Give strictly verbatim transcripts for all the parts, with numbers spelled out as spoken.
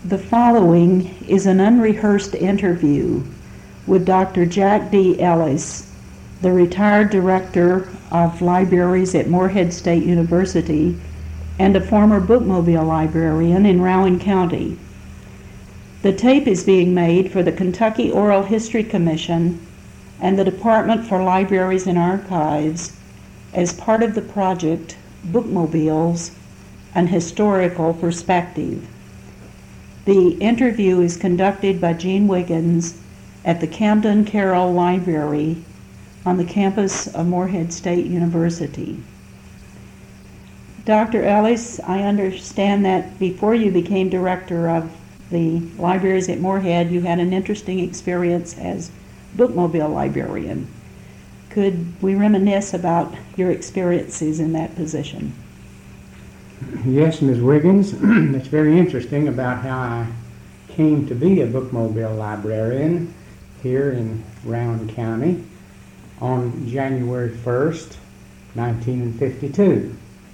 The following is an unrehearsed interview with Doctor Jack D. Ellis, the retired director of libraries at Morehead State University and a former bookmobile librarian in Rowan County. The tape is being made for the Kentucky Oral History Commission and the Department for Libraries and Archives as part of the project Bookmobiles, an Historical Perspective. The interview is conducted by Gene Wiggins at the Camden Carroll Library on the campus of Morehead State University. Doctor Ellis, I understand that before you became director of the libraries at Morehead, you had an interesting experience as bookmobile librarian. Could we reminisce about your experiences in that position? Yes, Miz Wiggins. It's very interesting about how I came to be a bookmobile librarian here in Rowan County on January first, nineteen fifty-two.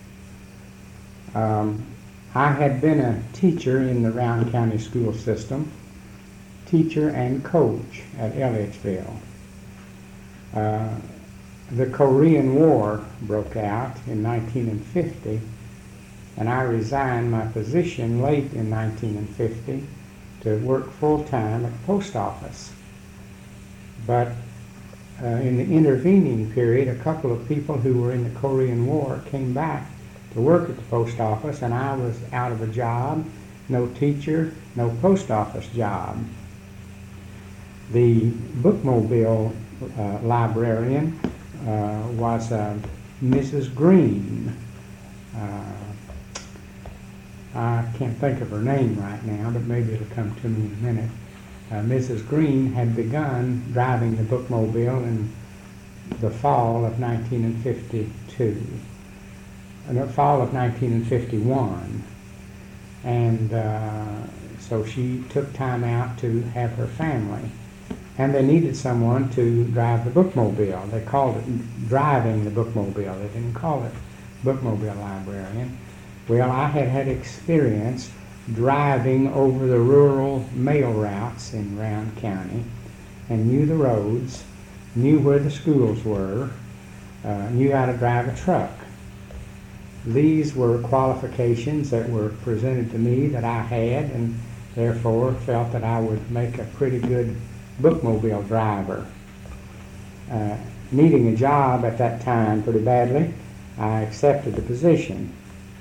Um, I had been a teacher in the Rowan County school system, teacher and coach at Elliottsville. Uh, the Korean War broke out in nineteen fifty, and I resigned my position late in nineteen fifty to work full-time at the post office. But uh, in the intervening period, a couple of people who were in the Korean War came back to work at the post office, and I was out of a job, no teacher, no post office job. The bookmobile uh, librarian uh, was uh, Missus Green. Uh, I can't think of her name right now, but maybe it'll come to me in a minute. Uh, Missus Green had begun driving the bookmobile in the fall of nineteen fifty-two, in the fall of nineteen fifty-one, and uh, so she took time out to have her family, and they needed someone to drive the bookmobile. They called it driving the bookmobile. They didn't call it bookmobile librarian. Well, I had had experience driving over the rural mail routes in Rowan County and knew the roads, knew where the schools were, uh, knew how to drive a truck. These were qualifications that were presented to me that I had, and therefore felt that I would make a pretty good bookmobile driver. Uh, needing a job at that time pretty badly, I accepted the position.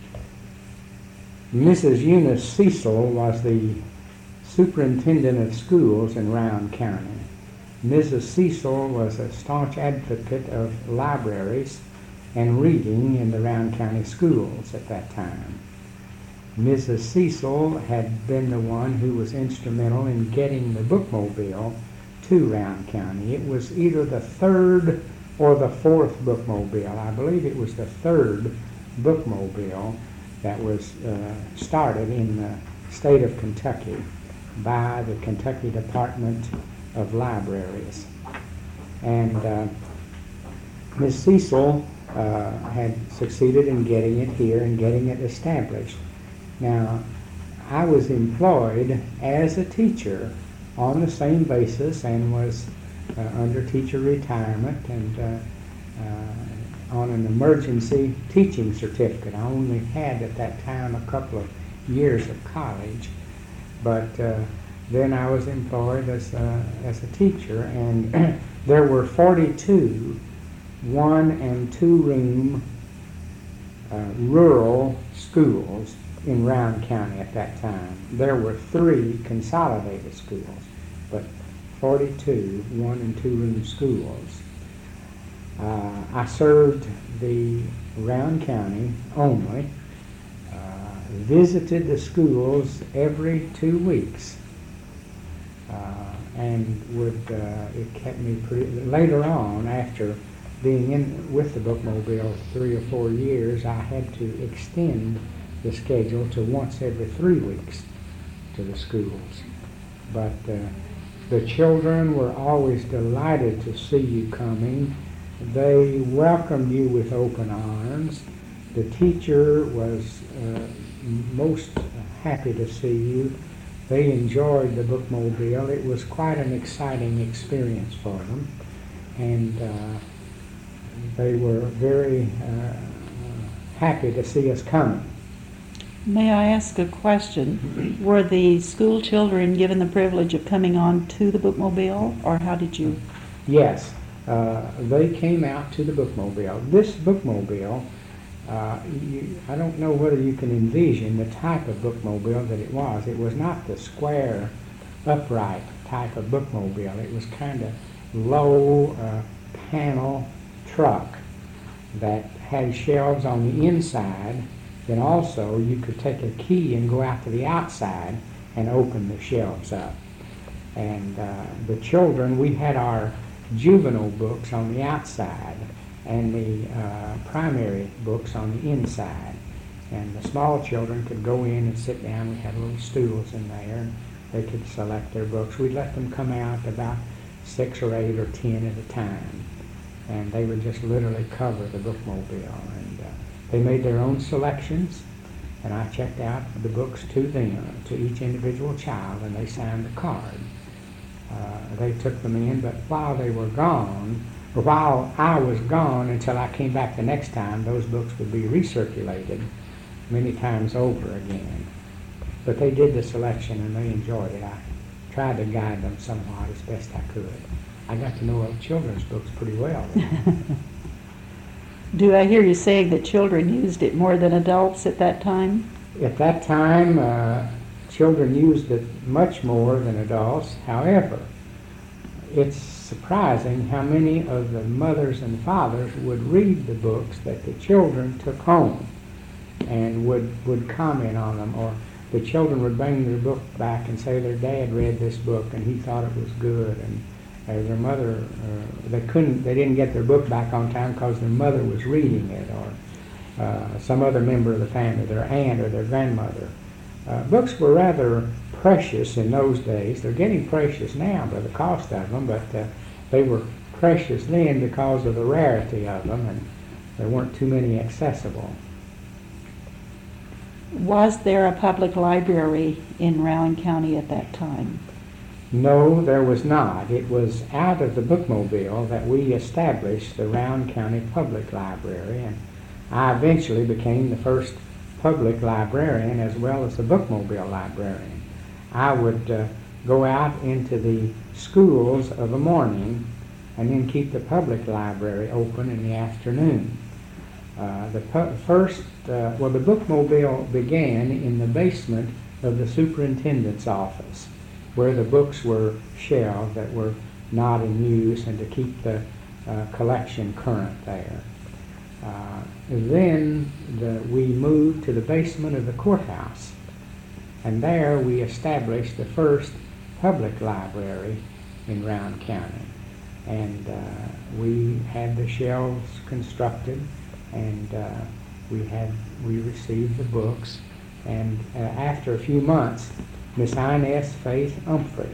Missus Eunice Cecil was the superintendent of schools in Rowan County. Missus Cecil was a staunch advocate of libraries and reading in the Rowan County schools at that time. Missus Cecil had been the one who was instrumental in getting the bookmobile to Rowan County. It was either the third or the fourth bookmobile. I believe it was the third bookmobile that was uh, started in the state of Kentucky by the Kentucky Department of Libraries. And uh, Miz Cecil uh, had succeeded in getting it here and getting it established. Now, I was employed as a teacher on the same basis and was uh, under teacher retirement and uh, uh, on an emergency teaching certificate. I only had at that time a couple of years of college, but uh, then I was employed as a, as a teacher, and there were forty-two one and two room uh, rural schools in Rowan County at that time. There were three consolidated schools, but forty-two one and two room schools. Uh, I served the Rowan County only, uh, visited the schools every two weeks, uh, and would, uh, it kept me pretty, later on, after being in with the bookmobile three or four years, I had to extend the schedule to once every three weeks to the schools. But uh, the children were always delighted to see you coming. They welcomed you with open arms. The teacher was uh, most happy to see you. they enjoyed the bookmobile. It was quite an exciting experience for them, and uh, they were very uh, happy to see us coming. May I ask a question? Were the school children given the privilege of coming on to the bookmobile, or how did you? Yes, uh, they came out to the bookmobile. This bookmobile, uh, you, I don't know whether you can envision the type of bookmobile that it was. It was not the square, upright type of bookmobile. It was kind of low uh, panel truck that had shelves on the inside. Then also you could take a key and go out to the outside and open the shelves up. And uh, the children, we had our juvenile books on the outside and the uh, primary books on the inside. And the small children could go in and sit down. We had little stools in there, and they could select their books. We'd let them come out about six or eight or ten at a time. And they would just literally cover the bookmobile. And uh, they made their own selections, and I checked out the books to them, to each individual child, and they signed a card. Uh, they took them in, but while they were gone, or while I was gone until I came back the next time, those books would be recirculated many times over again. But they did the selection, and they enjoyed it. I tried to guide them somewhat as best I could. I got to know children's books pretty well. Do I hear you saying that children used it more than adults at that time? At that time, uh, children used it much more than adults. However, it's surprising how many of the mothers and fathers would read the books that the children took home and would, would comment on them, or the children would bring their book back and say their dad read this book and he thought it was good, and uh, their mother, uh, they couldn't, they didn't get their book back on time because their mother was reading it, or uh, some other member of the family, their aunt or their grandmother. Uh, books were rather precious in those days. They're getting precious now by the cost of them, but uh, they were precious then because of the rarity of them, and there weren't too many accessible. Was there a public library in Rowan County at that time? No, there was not. It was out of the bookmobile that we established the Rowan County Public Library, and I eventually became the first public librarian as well as the bookmobile librarian. I would uh, go out into the schools of a morning and then keep the public library open in the afternoon. Uh, the pu- first, uh, well, the bookmobile began in the basement of the superintendent's office, where the books were shelved that were not in use, and to keep the uh, collection current there. Uh, then the, we moved to the basement of the courthouse, and there we established the first public library in Rowan County. And uh, we had the shelves constructed, and uh, we had we received the books. And uh, after a few months, Miss Inez Faith Humphrey,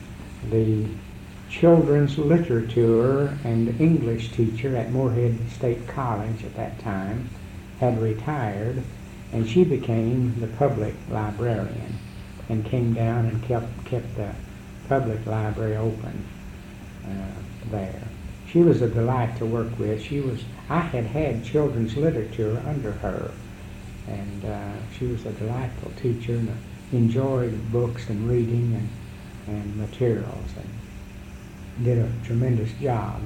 the children's literature and English teacher at Moorhead State College at that time, had retired, and she became the public librarian and came down and kept kept the public library open uh, there. She was a delight to work with. She was I had had children's literature under her, and uh, she was a delightful teacher and enjoyed books and reading and, and materials, and did a tremendous job.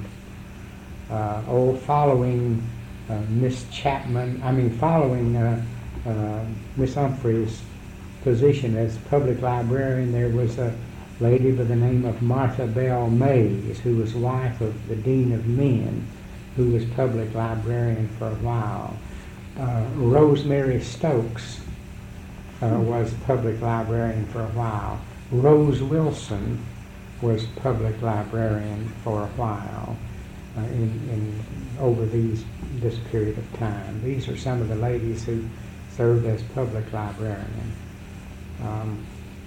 Uh, oh, following uh, Miss Chapman, I mean following uh, uh, Miss Humphrey's position as public librarian, there was a lady by the name of Martha Bell Mays, who was wife of the Dean of Men, who was public librarian for a while. Uh, Rosemary Stokes uh, was public librarian for a while. Rose Wilson was public librarian for a while uh, in, in over these this period of time. These are some of the ladies who served as public librarian. Um,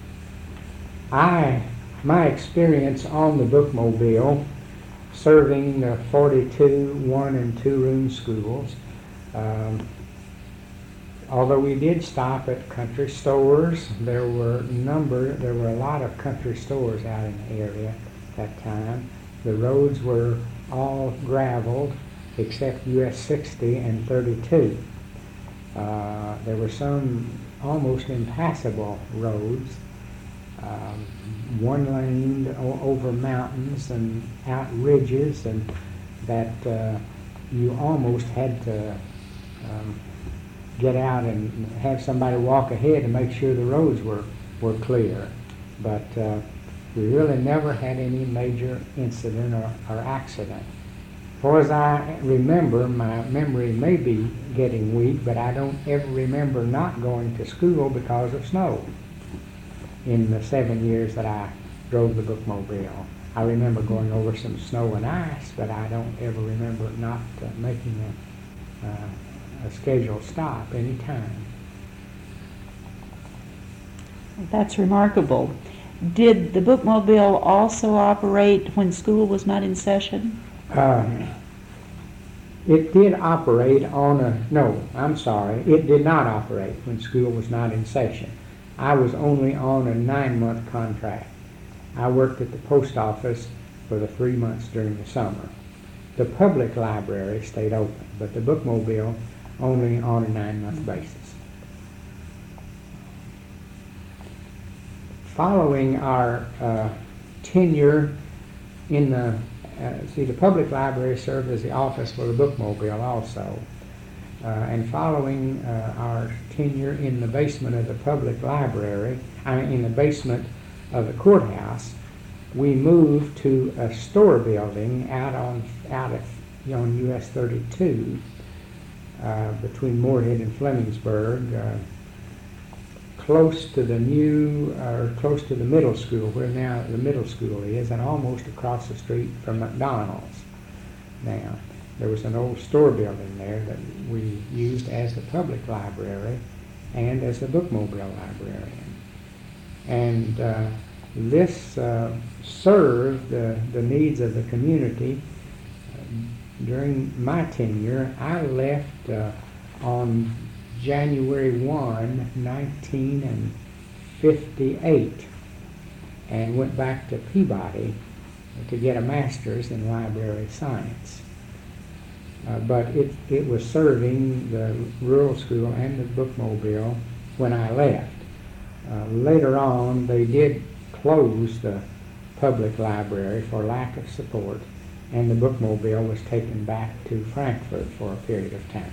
I my experience on the bookmobile, serving the forty-two one and two room schools, um, although we did stop at country stores, there were number, there were a lot of country stores out in the area at that time. The roads were all graveled except U S sixty and thirty-two. Uh, there were some almost impassable roads, um, one lane o- over mountains and out ridges, and that uh, you almost had to um, get out and have somebody walk ahead to make sure the roads were, were clear. But uh, we really never had any major incident or, or accident. As far as I remember, my memory may be getting weak, but I don't ever remember not going to school because of snow in the seven years that I drove the bookmobile. I remember going over some snow and ice, but I don't ever remember not uh, making a, uh, a scheduled stop any time. That's remarkable. Did the bookmobile also operate when school was not in session? Uh, it did operate on a, no, I'm sorry, it did not operate when school was not in session. I was only on a nine-month contract. I worked at the post office for the three months during the summer. The public library stayed open, but the bookmobile only on a nine-month basis. Following our uh, tenure in the Uh, see, the public library served as the office for the bookmobile also. Uh, and following uh, our tenure in the basement of the public library, I mean in the basement of the courthouse, we moved to a store building out on out at on U S thirty-two uh, between Moorhead and Flemingsburg, uh, close to the new, or uh, close to the middle school, where now the middle school is, and almost across the street from McDonald's. Now, there was an old store building there that we used as the public library and as the bookmobile librarian. And uh, this uh, served uh, the needs of the community. During my tenure, I left uh, on January first, nineteen fifty-eight, and went back to Peabody to get a master's in library science. Uh, but it, it was serving the rural school and the bookmobile when I left. Uh, later on, they did close the public library for lack of support, and the bookmobile was taken back to Frankfort for a period of time.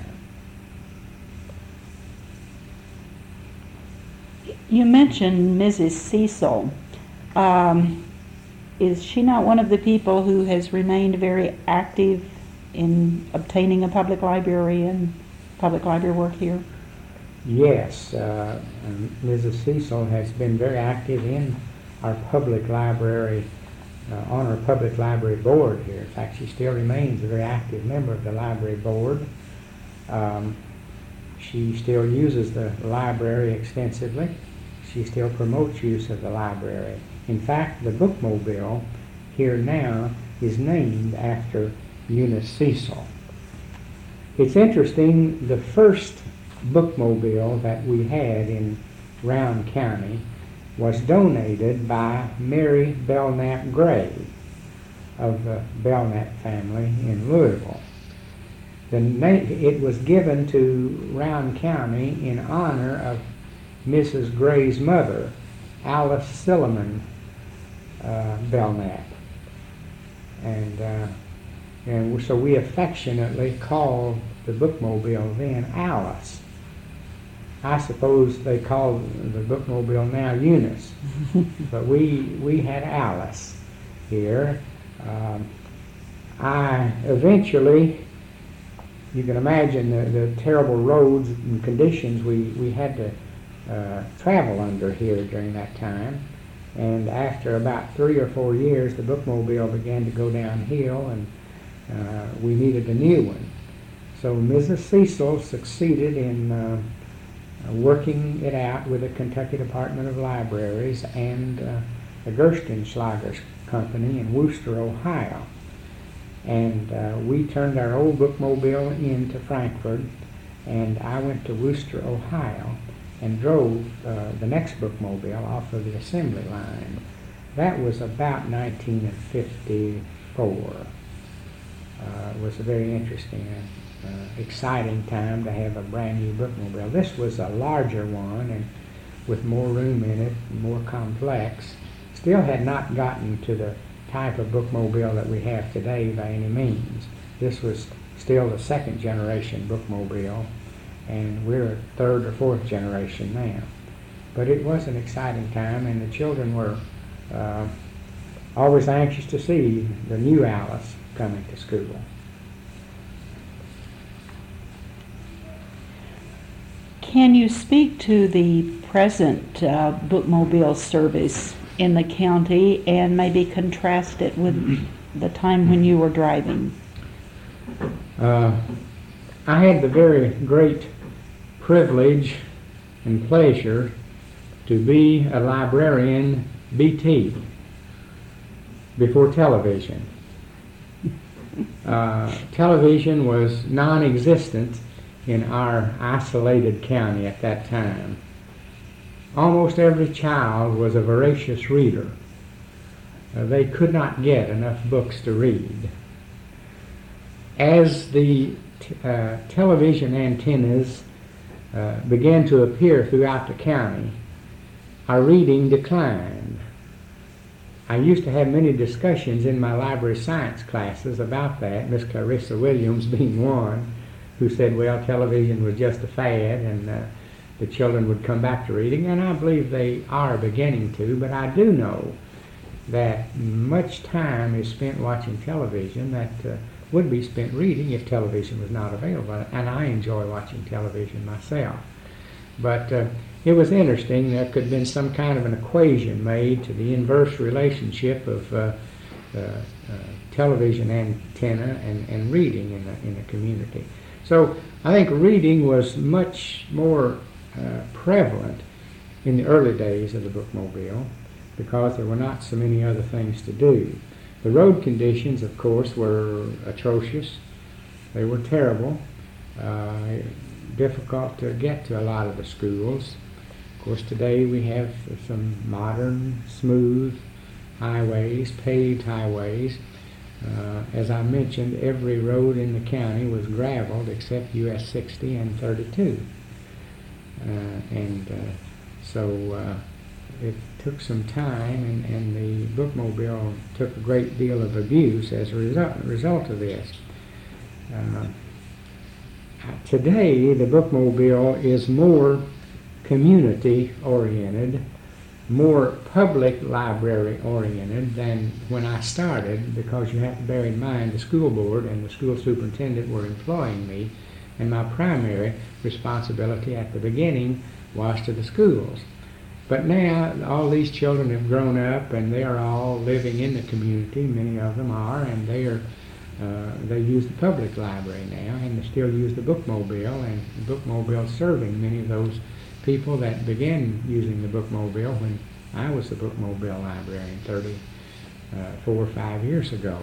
You mentioned Missus Cecil. Um, is she not one of the people who has remained very active in obtaining a public library and public library work here? Yes, uh, Missus Cecil has been very active in our public library, uh, on our public library board here. In fact, she still remains a very active member of the library board. Um, she still uses the library extensively. She still promotes use of the library. In fact, the bookmobile here now is named after Eunice Cecil. It's interesting, the first bookmobile that we had in Round County was donated by Mary Belknap Gray of the Belknap family in Louisville. The name, it was given to Round County in honor of Missus Gray's mother, Alice Silliman uh, Belknap. And, uh, and so we affectionately called the bookmobile then Alice. I suppose they call the bookmobile now Eunice, but we we had Alice here. Um, I eventually, you can imagine the, the terrible roads and conditions we, we had to uh, travel under here during that time. And after about three or four years, the bookmobile began to go downhill, and uh, we needed a new one. So Missus Cecil succeeded in uh, working it out with the Kentucky Department of Libraries and uh, the Gerstenschlager Company in Wooster, Ohio. And uh, we turned our old bookmobile into Frankfort, and I went to Wooster, Ohio, and drove uh, the next bookmobile off of the assembly line. That was about nineteen fifty-four. Uh, it was a very interesting and uh, exciting time to have a brand new bookmobile. This was a larger one and with more room in it, more complex. Still had not gotten to the type of bookmobile that we have today by any means. This was still the second generation bookmobile, and we're a third or fourth generation now. But it was an exciting time, and the children were uh, always anxious to see the new Alice coming to school. Can you speak to the present uh, bookmobile service in the county and maybe contrast it with the time when you were driving? Uh, I had the very great privilege and pleasure to be a librarian B T, before television. Uh, television was non-existent in our isolated county at that time. Almost every child was a voracious reader. Uh, they could not get enough books to read. As the t- uh, television antennas uh, began to appear throughout the county, our reading declined. I used to have many discussions in my library science classes about that, Miss Clarissa Williams being one, who said, well, television was just a fad and uh, the children would come back to reading, and I believe they are beginning to, but I do know that much time is spent watching television that uh, would be spent reading if television was not available, and I enjoy watching television myself. But uh, it was interesting. There could have been some kind of an equation made to the inverse relationship of uh, uh, uh, television antenna and, and reading in a, in a community. So I think reading was much more uh, prevalent in the early days of the bookmobile because there were not so many other things to do. The road conditions, of course, were atrocious. They were terrible, uh, difficult to get to a lot of the schools. Of course, today we have some modern, smooth highways, paved highways. Uh, as I mentioned, every road in the county was graveled except U S sixty and thirty-two. Uh, and uh, so uh, it took some time, and, and the bookmobile took a great deal of abuse as a result, result of this. Uh, today, the bookmobile is more community-oriented, more public library-oriented than when I started, because you have to bear in mind the school board and the school superintendent were employing me, and my primary responsibility at the beginning was to the schools. But now all these children have grown up and they are all living in the community, many of them are, and they are uh, they use the public library now, and they still use the bookmobile, and the bookmobile serving many of those people that began using the bookmobile when I was the bookmobile librarian thirty-four or five years ago.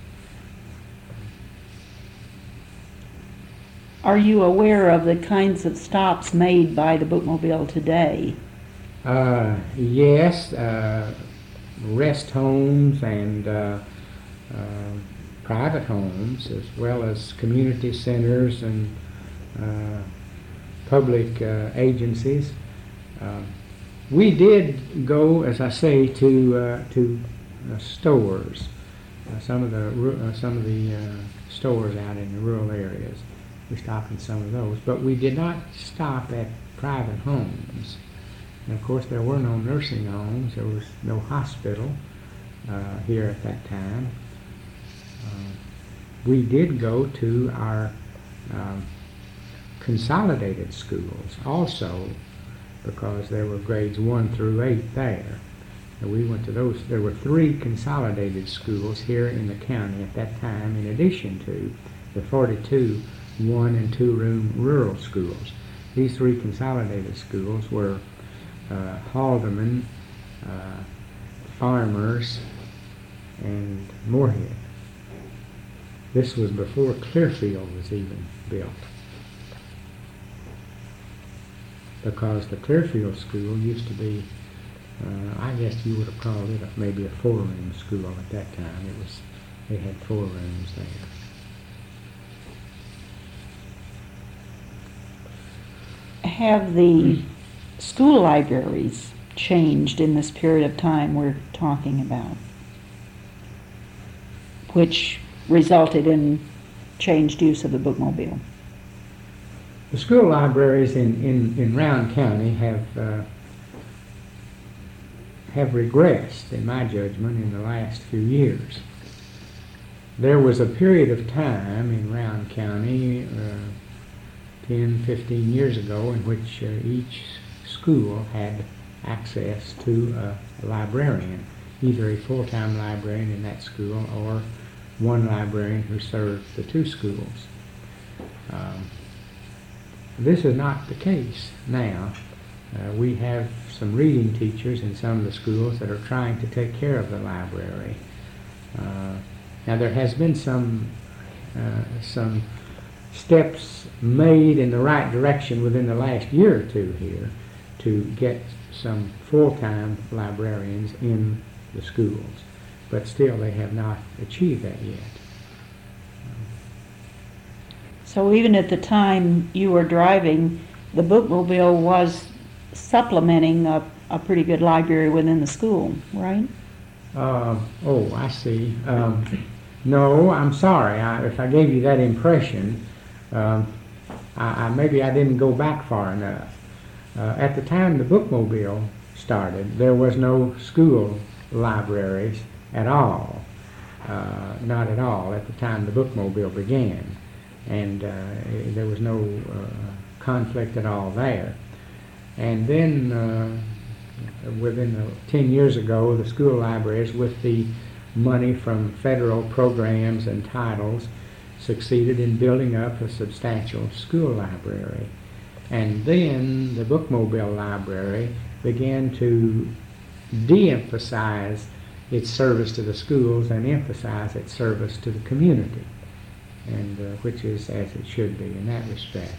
Are you aware of the kinds of stops made by the bookmobile today? Uh, yes, uh, rest homes and uh, uh, private homes, as well as community centers and uh, public uh, agencies. Uh, we did go, as I say, to uh, to uh, stores, uh, some of the uh, some of the uh, stores out in the rural areas. We stopped in some of those, but we did not stop at private homes. And of course, there were no nursing homes. There was no hospital uh, here at that time. Uh, we did go to our um, consolidated schools also, because there were grades one through eight there. And we went to those. There were three consolidated schools here in the county at that time, in addition to the forty-two one and two room rural schools. These three consolidated schools were uh, Haldeman, uh, Farmers, and Moorhead. This was before Clearfield was even built. because the Clearfield School used to be, uh, I guess you would have called it a, maybe a four-room school at that time. It was, they had four rooms there. Have the school libraries changed in this period of time we're talking about, which resulted in changed use of the bookmobile? The school libraries in, in, in Round County have uh, have regressed, in my judgment, in the last few years. There was a period of time in Round County, uh, ten, fifteen years ago, in which uh, each school had access to a librarian, either a full-time librarian in that school or one librarian who served the two schools. Um, this is not the case now. Uh, we have some reading teachers in some of the schools that are trying to take care of the library. Uh, now there has been some uh, some steps made in the right direction within the last year or two here to get some full-time librarians in the schools, but still they have not achieved that yet. So even at the time you were driving, the bookmobile was supplementing a, a pretty good library within the school, right? Uh, oh, I see. Um, no, I'm sorry. I, if I gave you that impression, um, I, I, maybe I didn't go back far enough. Uh, at the time the bookmobile started, there was no school libraries at all. Uh, not at all at the time the bookmobile began. And uh, there was no uh, conflict at all there. And then uh, within uh, ten years ago, the school libraries, with the money from federal programs and titles, succeeded in building up a substantial school library. And then the bookmobile library began to de-emphasize its service to the schools and emphasize its service to the community, and uh, which is as it should be in that respect.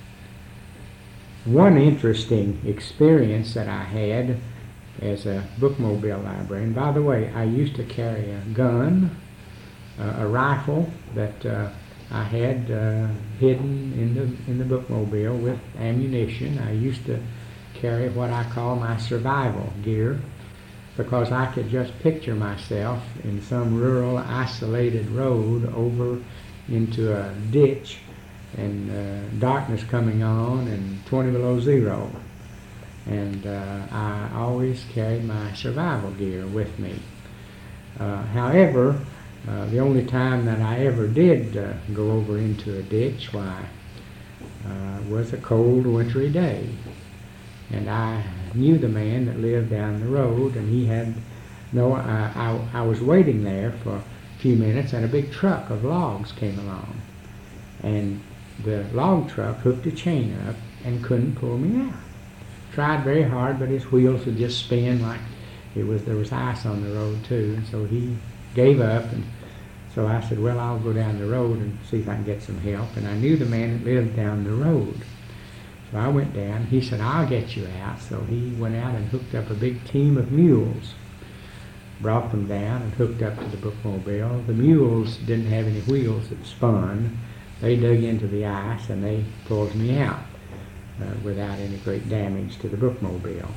One interesting experience that I had as a bookmobile librarian, by the way, I used to carry a gun, uh, a rifle that uh, I had uh, hidden in the in the bookmobile with ammunition. I used to carry what I call my survival gear, because I could just picture myself in some rural isolated road over into a ditch, and uh, darkness coming on and twenty below zero. And uh, I always carried my survival gear with me. Uh, however, uh, the only time that I ever did uh, go over into a ditch, why, uh, was a cold wintry day. And I knew the man that lived down the road, and he had no, I, I, I was waiting there for a few minutes, and a big truck of logs came along. And the log truck hooked a chain up and couldn't pull me out. Tried very hard, but his wheels would just spin like it was, there was ice on the road too, and so he gave up. And so I said, well, I'll go down the road and see if I can get some help. And I knew the man that lived down the road. So I went down. He said, I'll get you out. So he went out and hooked up a big team of mules, brought them down and hooked up to the bookmobile. The mules didn't have any wheels that spun. They dug into the ice and they pulled me out uh, without any great damage to the bookmobile.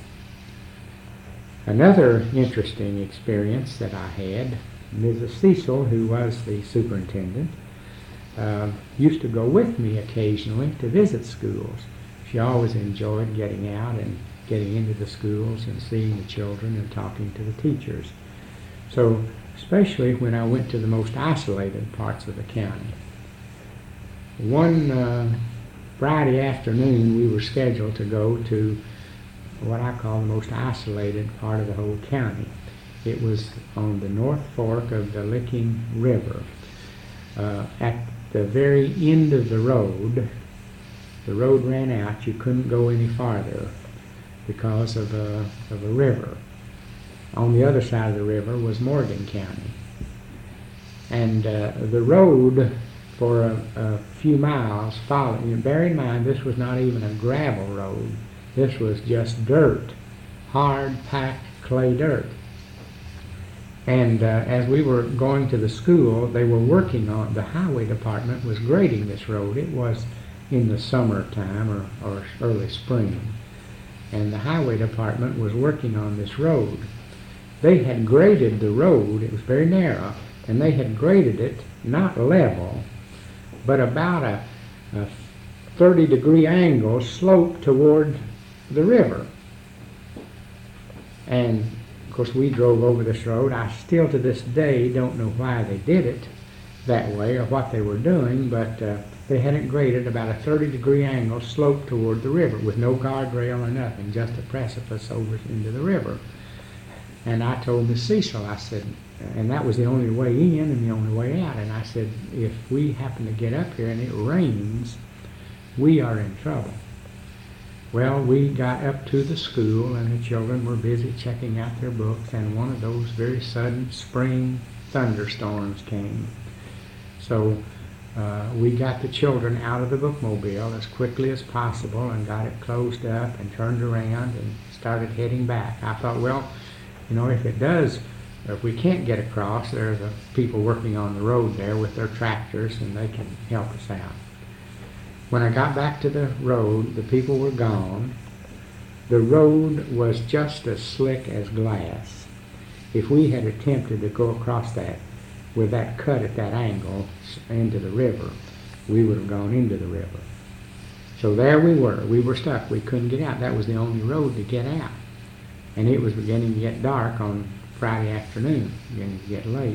Another interesting experience that I had, Missus Cecil, who was the superintendent, uh, used to go with me occasionally to visit schools. She always enjoyed getting out and getting into the schools and seeing the children and talking to the teachers. So, especially when I went to the most isolated parts of the county. One uh, Friday afternoon, we were scheduled to go to what I call the most isolated part of the whole county. It was on the North Fork of the Licking River. Uh, at the very end of the road, the road ran out. You couldn't go any farther because of a, of a river. On the other side of the river was Morgan County. And uh, the road for a, a few miles followed, you know, bear in mind this was not even a gravel road. This was just dirt, hard packed clay dirt. And uh, as we were going to the school, they were working on, the highway department was grading this road. It was in the summertime or, or early spring. And the highway department was working on this road. They had graded the road, it was very narrow, and they had graded it not level, but about a, a thirty degree angle slope toward the river. And of course we drove over this road. I still to this day don't know why they did it that way or what they were doing, but uh, they had it graded about a thirty degree angle slope toward the river with no guardrail or nothing, just a precipice over into the river. And I told Miss Cecil, I said, and that was the only way in and the only way out, and I said, if we happen to get up here and it rains, we are in trouble. Well, we got up to the school and the children were busy checking out their books, and one of those very sudden spring thunderstorms came. So uh, we got the children out of the bookmobile as quickly as possible and got it closed up and turned around and started heading back. I thought, well, you know, if it does, if we can't get across, there are the people working on the road there with their tractors and they can help us out. When I got back to the road, the people were gone. The road was just as slick as glass. If we had attempted to go across that with that cut at that angle into the river, we would have gone into the river. So there we were. We were stuck. We couldn't get out. That was the only road to get out. And it was beginning to get dark on Friday afternoon, beginning to get late.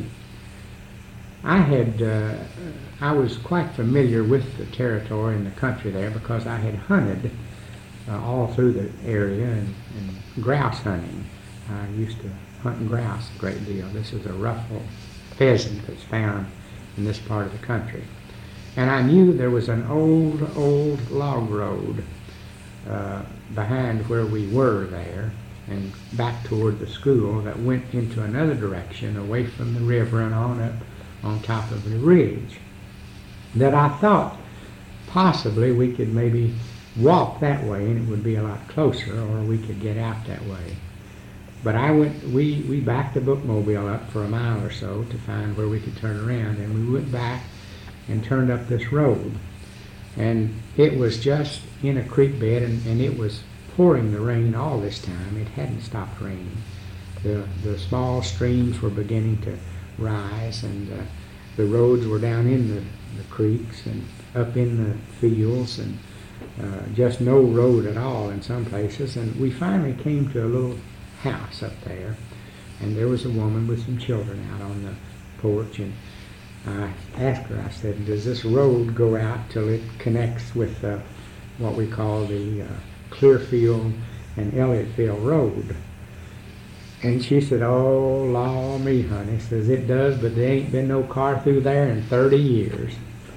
I had, uh, I was quite familiar with the territory and the country there because I had hunted uh, all through the area and, and grouse hunting. I used to hunt grouse a great deal. This is a ruffle pheasant that's found in this part of the country. And I knew there was an old, old log road uh, behind where we were there and back toward the school that went into another direction away from the river and on up on top of the ridge, that I thought possibly we could maybe walk that way and it would be a lot closer, or we could get out that way. But I went, we, we backed the bookmobile up for a mile or so to find where we could turn around, and we went back and turned up this road. And it was just in a creek bed, and, and it was pouring the rain all this time. It hadn't stopped raining. The, the small streams were beginning to rise, and uh, the roads were down in the, the creeks and up in the fields, and uh, just no road at all in some places. And we finally came to a little house up there, and there was a woman with some children out on the porch, and I asked her, I said, does this road go out till it connects with uh, what we call the uh, Clearfield and Elliotville Road? And she said, oh, law me, honey. Says, it does, but there ain't been no car through there in thirty years.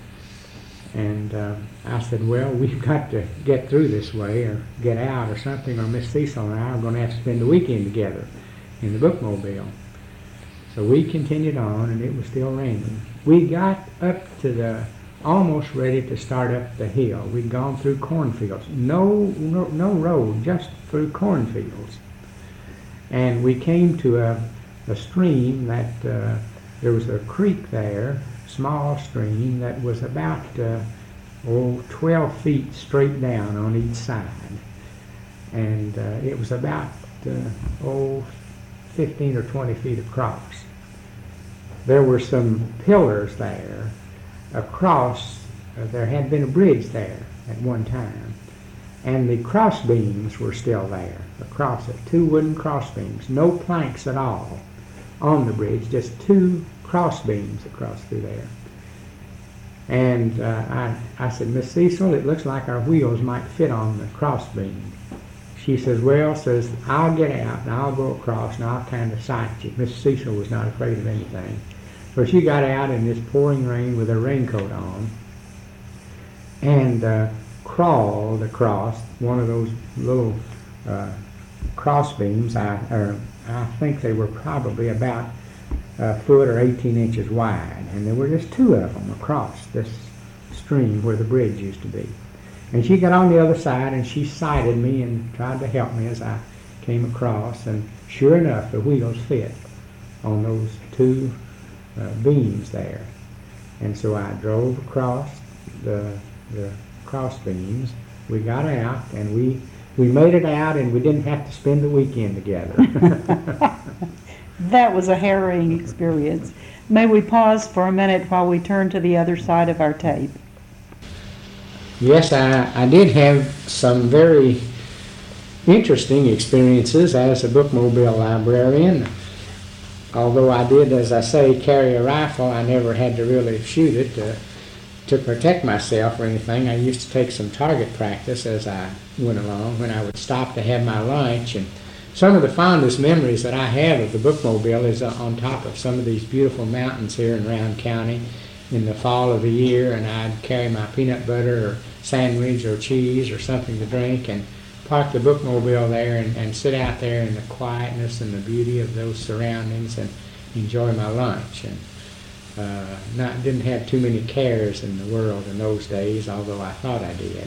And uh, I said, well, we've got to get through this way or get out or something, or Miss Cecil and I are going to have to spend the weekend together in the bookmobile. So we continued on, and it was still raining. We got up to the, almost ready to start up the hill. We'd gone through cornfields. No, no, no road, just through cornfields. And we came to a, a stream that, uh, there was a creek there, small stream that was about, uh, oh, twelve feet straight down on each side. And uh, it was about, uh, oh, fifteen or twenty feet across. There were some pillars there across, uh, there had been a bridge there at one time. And the cross beams were still there across it, two wooden cross beams, no planks at all on the bridge, just two cross beams across through there. And uh, I, I said, Miss Cecil, it looks like our wheels might fit on the cross beam. She says, well, says, I'll get out and I'll go across and I'll kind of sight you. Miss Cecil was not afraid of anything. So she got out in this pouring rain with her raincoat on and uh, crawled across one of those little uh, cross beams. I, or I think they were probably about a foot or eighteen inches wide, and there were just two of them across this stream where the bridge used to be. And she got on the other side and she sighted me and tried to help me as I came across. And sure enough, the wheels fit on those two uh, beams there. And so I drove across the, the cross beams. We got out and we, we made it out, and we didn't have to spend the weekend together. That was a harrowing experience. May we pause for a minute while we turn to the other side of our tape? Yes, I, I did have some very interesting experiences as a bookmobile librarian. Although I did, as I say, carry a rifle, I never had to really shoot it to, to protect myself or anything. I used to take some target practice as I went along when I would stop to have my lunch. And some of the fondest memories that I have of the bookmobile is uh, on top of some of these beautiful mountains here in Round County in the fall of the year, and I'd carry my peanut butter or sandwich or cheese or something to drink and park the bookmobile there and, and sit out there in the quietness and the beauty of those surroundings and enjoy my lunch. And uh, not didn't have too many cares in the world in those days, although I thought I did.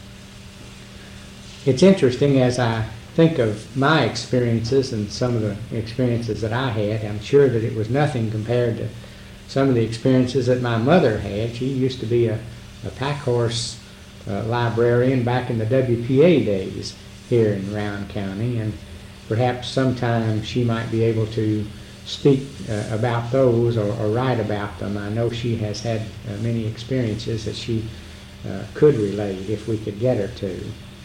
It's interesting as I think of my experiences and some of the experiences that I had. I'm sure that it was nothing compared to some of the experiences that my mother had. She used to be a, a pack horse uh, librarian back in the W P A days here in Round County, and perhaps sometime she might be able to speak uh, about those or, or write about them. I know she has had uh, many experiences that she uh, could relate if we could get her to.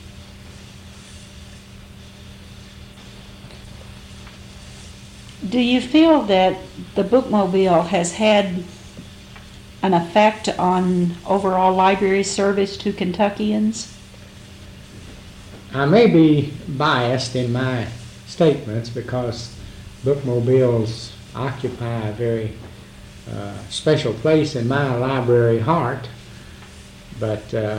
Do you feel that the bookmobile has had an effect on overall library service to Kentuckians? I may be biased in my statements because bookmobiles occupy a very uh, special place in my library heart, but uh,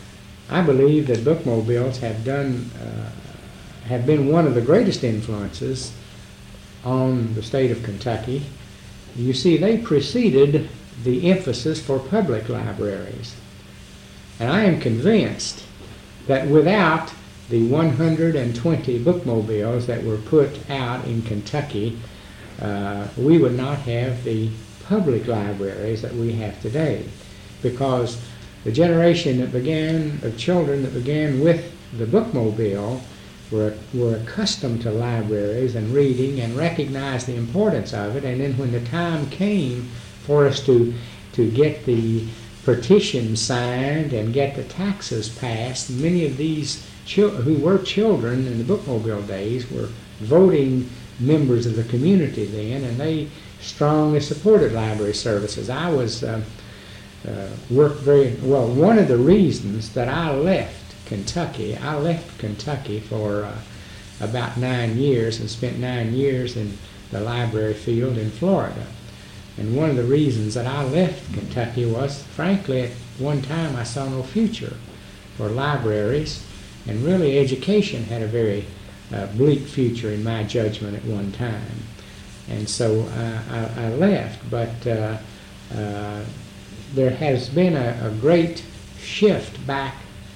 I believe that bookmobiles have done uh, have been one of the greatest influences on the state of Kentucky. You see, they preceded the emphasis for public libraries. And I am convinced that without the one hundred twenty bookmobiles that were put out in Kentucky, uh, we would not have the public libraries that we have today. Because the generation that began, of children that began with the bookmobile, Were, were accustomed to libraries and reading and recognized the importance of it. And then when the time came for us to, to get the petition signed and get the taxes passed, many of these chil- who were children in the bookmobile days were voting members of the community then, and they strongly supported library services. I was uh, uh, worked very well. One of the reasons that I left Kentucky. I left Kentucky for uh, about nine years and spent nine years in the library field in Florida. And one of the reasons that I left Kentucky was, frankly, at one time I saw no future for libraries, and really education had a very uh, bleak future in my judgment at one time. And so uh, I, I left, but uh, uh, there has been a, a great shift back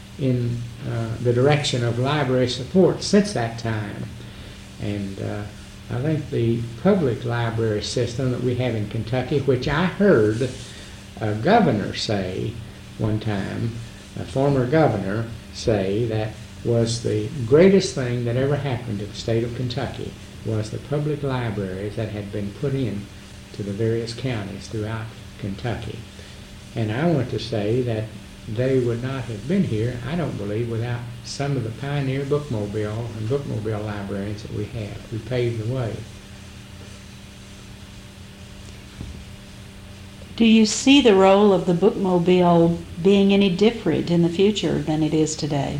in uh, the direction of library support since that time. And uh, I think the public library system that we have in Kentucky, which I heard a governor say one time, a former governor say that was the greatest thing that ever happened to the state of Kentucky, was the public libraries that had been put in to the various counties throughout Kentucky. And I want to say that they would not have been here, I don't believe, without some of the pioneer bookmobile and bookmobile librarians that we have who paved the way. Do you see the role of the bookmobile being any different in the future than it is today?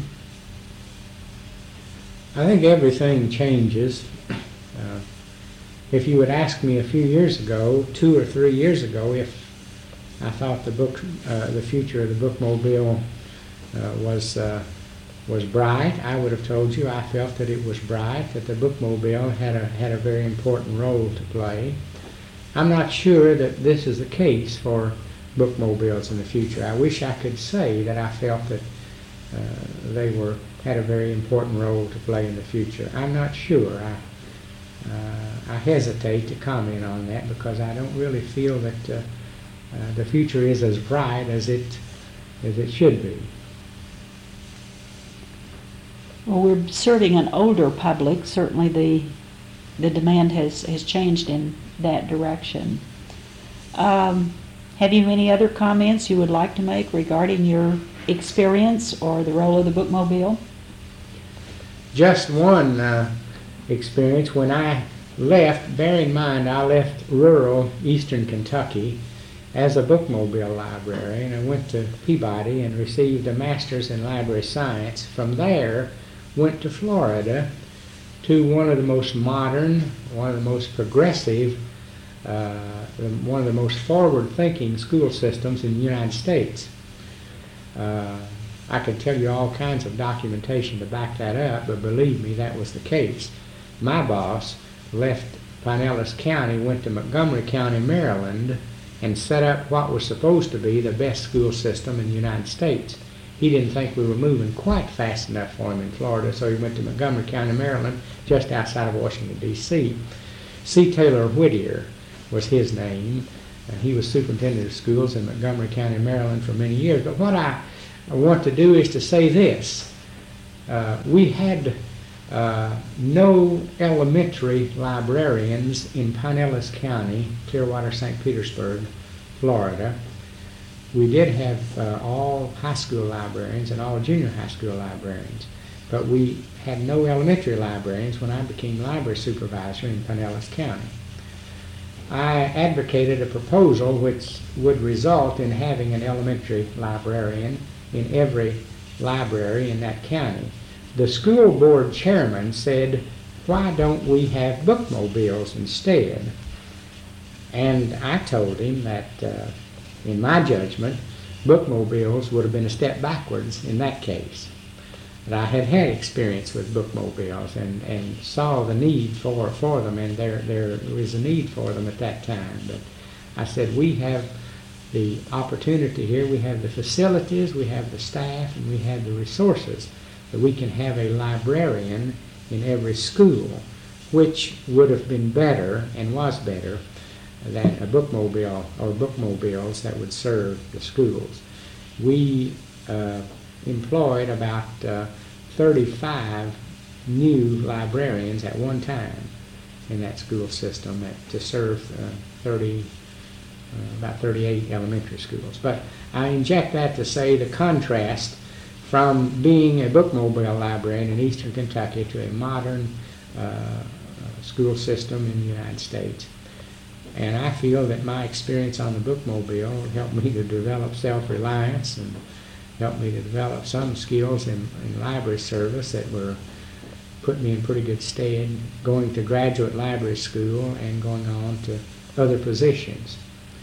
I think everything changes. Uh, if you would ask me a few years ago, two or three years ago, if I thought the book, uh, the future of the bookmobile uh, was uh, was bright, I would have told you I felt that it was bright, that the bookmobile had a had a very important role to play. I'm not sure that this is the case for bookmobiles in the future. I wish I could say that I felt that uh, they were had a very important role to play in the future. I'm not sure. I, uh, I hesitate to comment on that because I don't really feel that uh, uh, the future is as bright as it as it should be. Well, we're serving an older public. Certainly the the demand has, has changed in that direction. Um, have you any other comments you would like to make regarding your experience or the role of the bookmobile? Just one uh, experience. When I left, bear in mind I left rural eastern Kentucky as a bookmobile librarian. I went to Peabody and received a master's in library science. From there, went to Florida to one of the most modern, one of the most progressive, uh, one of the most forward-thinking school systems in the United States. Uh, I could tell you all kinds of documentation to back that up, but believe me, that was the case. My boss left Pinellas County, went to Montgomery County, Maryland, and set up what was supposed to be the best school system in the United States. He didn't think we were moving quite fast enough for him in Florida, so he went to Montgomery County, Maryland, just outside of Washington, D C C. Taylor Whittier was his name. Uh, he was superintendent of schools in Montgomery County, Maryland for many years. But what I, I want to do is to say this. Uh, we had uh, no elementary librarians in Pinellas County, Clearwater, Saint Petersburg, Florida. We did have uh, all high school librarians and all junior high school librarians, but we had no elementary librarians when I became library supervisor in Pinellas County. I advocated a proposal which would result in having an elementary librarian in every library in that county. The school board chairman said, "Why don't we have bookmobiles instead?" And I told him that uh, in my judgment, bookmobiles would have been a step backwards in that case. But I had had experience with bookmobiles and, and saw the need for, for them, and there, there was a need for them at that time. But I said, we have the opportunity here, we have the facilities, we have the staff, and we have the resources that we can have a librarian in every school, which would have been better and was better than a bookmobile or bookmobiles that would serve the schools. We uh, employed about uh, thirty-five new librarians at one time in that school system at, to serve uh, thirty, uh, about thirty-eight elementary schools. But I inject that to say the contrast from being a bookmobile librarian in eastern Kentucky to a modern uh, school system in the United States. And I feel that my experience on the bookmobile helped me to develop self-reliance and helped me to develop some skills in, in library service that were put me in pretty good stead going to graduate library school and going on to other positions.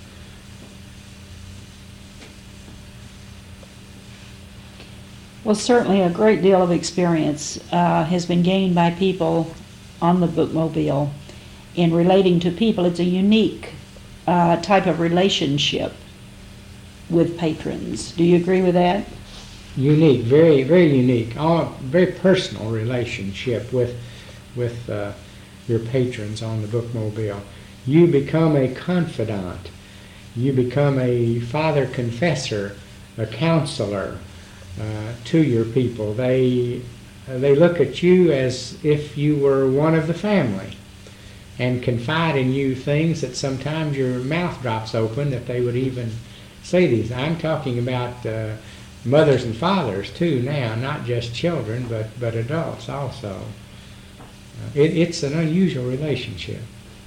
Well, certainly a great deal of experience uh, has been gained by people on the bookmobile in relating to people. It's a unique uh, type of relationship with patrons. Do you agree with that? Unique, very, very unique. All, very personal relationship with, with uh, your patrons on the bookmobile. You become a confidant. You become a father confessor, a counselor uh, to your people. They, uh, they look at you as if you were one of the family, and confide in you things that sometimes your mouth drops open that they would even say these. I'm talking about uh, mothers and fathers too now, not just children, but, but adults also. Uh, it, it's an unusual relationship.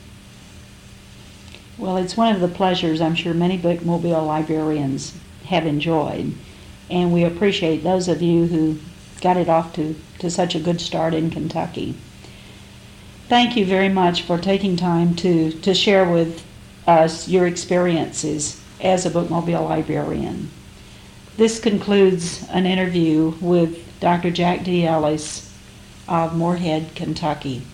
Well, it's one of the pleasures I'm sure many bookmobile librarians have enjoyed, and we appreciate those of you who got it off to, to such a good start in Kentucky. Thank you very much for taking time to, to share with us your experiences as a bookmobile librarian. This concludes an interview with Doctor Jack D. Ellis of Moorhead, Kentucky.